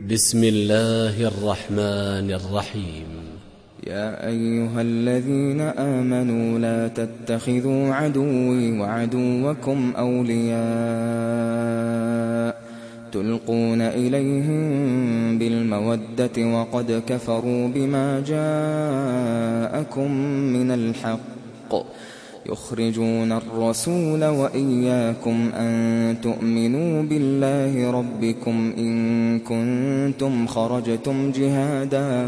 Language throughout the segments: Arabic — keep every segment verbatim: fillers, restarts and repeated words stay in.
بسم الله الرحمن الرحيم. يا أيها الذين آمنوا لا تتخذوا عدوي وعدوكم أولياء تلقون إليهم بالمودة وقد كفروا بما جاءكم من الحق يخرجون الرسول وإياكم أن تؤمنوا بالله ربكم إن كنتم خرجتم جهادا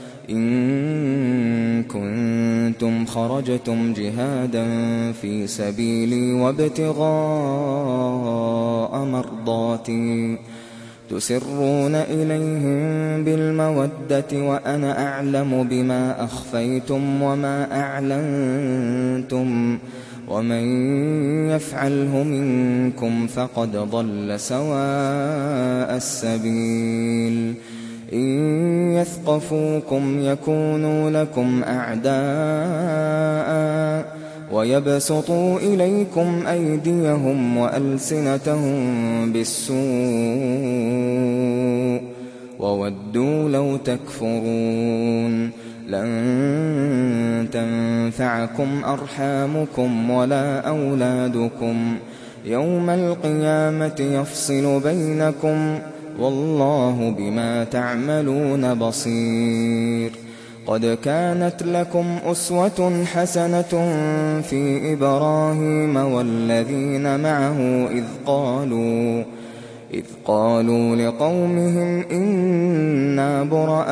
إن كنتم خرجتم جهادا في سبيلي وابتغاء مرضاتي تسرون إليهم بالمودة وأنا أعلم بما أخفيتم وما أعلنتم ومن يفعله منكم فقد ضل سواء السبيل إن يثقفوكم يكونوا لكم أعداء ويبسطوا إليكم أيديهم وألسنتهم بالسوء وودوا لو تكفرون لن تنفعكم أرحامكم ولا أولادكم يوم القيامة يفصل بينكم والله بما تعملون بصير. قد كانت لكم أسوة حسنة في إبراهيم والذين معه إذ قالوا إذ قالوا لقومهم إنا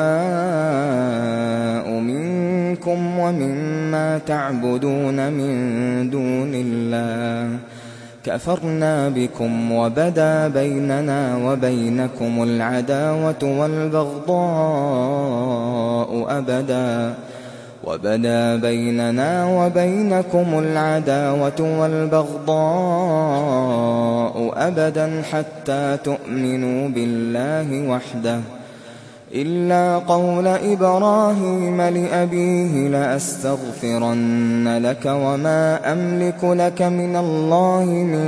براء منكم ومما تعبدون من دون الله كفرنا بكم وبدا بيننا وبينكم العداوة والبغضاء أبدا وبدا بيننا وبينكم العداوة والبغضاء أبدا حتى تؤمنوا بالله وحده إلا قول إبراهيم لأبيه لأستغفرن لك وما أملك لك من الله من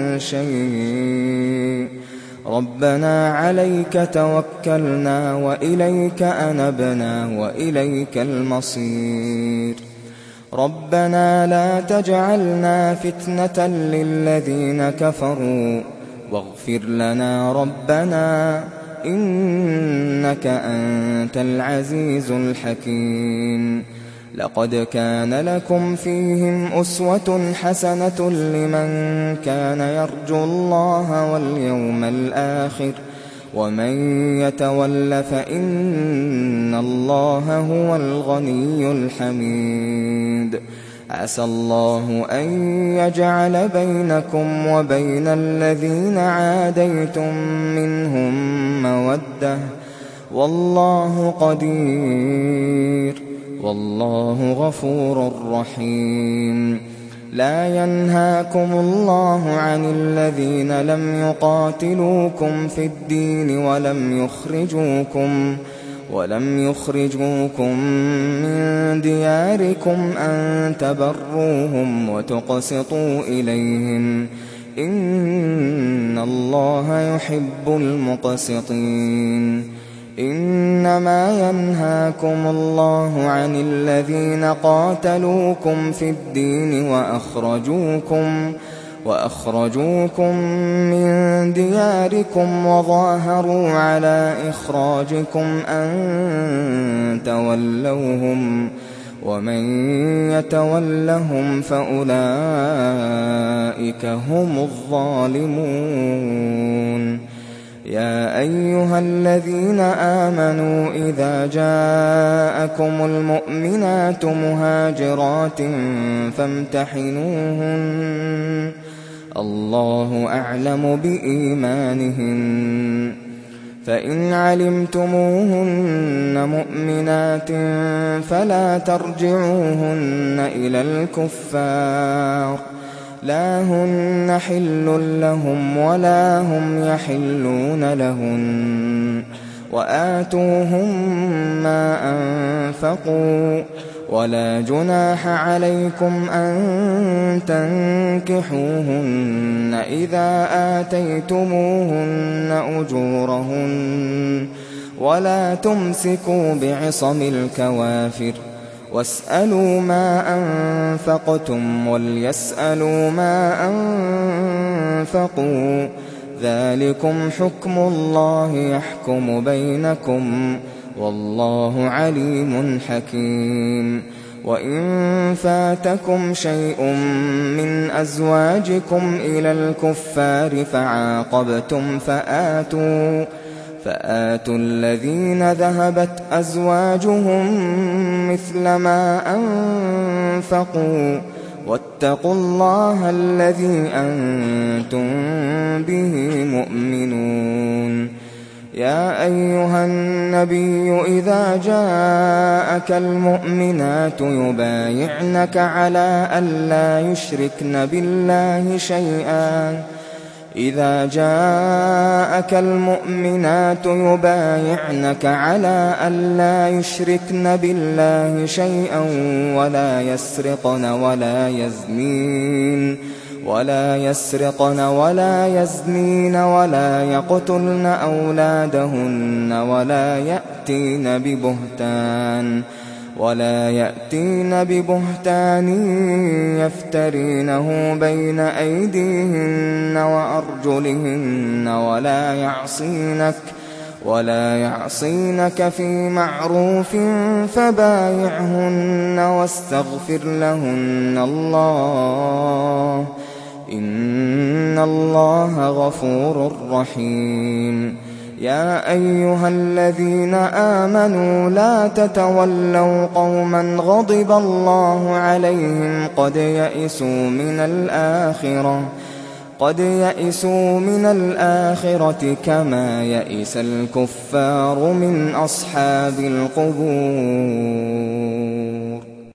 شيء ربنا عليك توكلنا وإليك أنبنا وإليك المصير ربنا لا تجعلنا فتنة للذين كفروا واغفر لنا ربنا إنك أنت العزيز الحكيم. لقد كان لكم فيهم أسوة حسنة لمن كان يرجو الله واليوم الآخر ومن يتول فإن الله هو الغني الحميد. عسى الله أن يجعل بينكم وبين الذين عاديتم منهم مودة والله قدير والله غفور رحيم. لا ينهاكم الله عن الذين لم يقاتلوكم في الدين ولم يخرجوكم ولم يخرجوكم من دياركم أن تبروهم وتقسطوا إليهم إن الله يحب المقسطين. إنما ينهاكم الله عن الذين قاتلوكم في الدين وأخرجوكم وأخرجوكم من دياركم وظاهروا على إخراجكم أن تولوهم ومن يتولهم فأولئك هم الظالمون. يا أيها الذين آمنوا إذا جاءكم المؤمنات مهاجرات فامتحنوهن الله أعلم بإيمانهن فإن علمتموهن مؤمنات فلا ترجعوهن إلى الكفار لا هن حل لهم ولا هم يحلون لهن وآتوهم ما أنفقوا ولا جناح عليكم أن تنكحوهن إذا آتيتموهن أجورهن ولا تمسكوا بعصم الكوافر واسألوا ما أنفقتم وليسألوا ما أنفقوا ذلكم حكم الله يحكم بينكم والله عليم حكيم. وإن فاتكم شيء من أزواجكم إلى الكفار فعاقبتم فآتوا فآتوا الذين ذهبت أزواجهم مثل ما أنفقوا واتقوا الله الذي أنتم به مؤمنون. يا أيها النبي إذا جاءك المؤمنات يبايعنك على ألا يشركن بالله شيئا إذا جاءك المؤمنات يبايعنك على ألا يشركن بالله شيئا ولا يسرقن ولا يزنين ولا يسرقن ولا يزنين ولا يقتلن أولادهن ولا يأتين ببهتان ولا يأتين ببهتان يفترينه بين أيديهن وأرجلهن ولا يعصينك ولا يعصينك في معروف فبايعهن واستغفر لهن الله إن الله غفور رحيم. يا أيها الذين آمنوا لا تتولوا قوما غضب الله عليهم قد يئسوا من الآخرة قد يئسوا من الآخرة كما يئس الكفار من أصحاب القبور.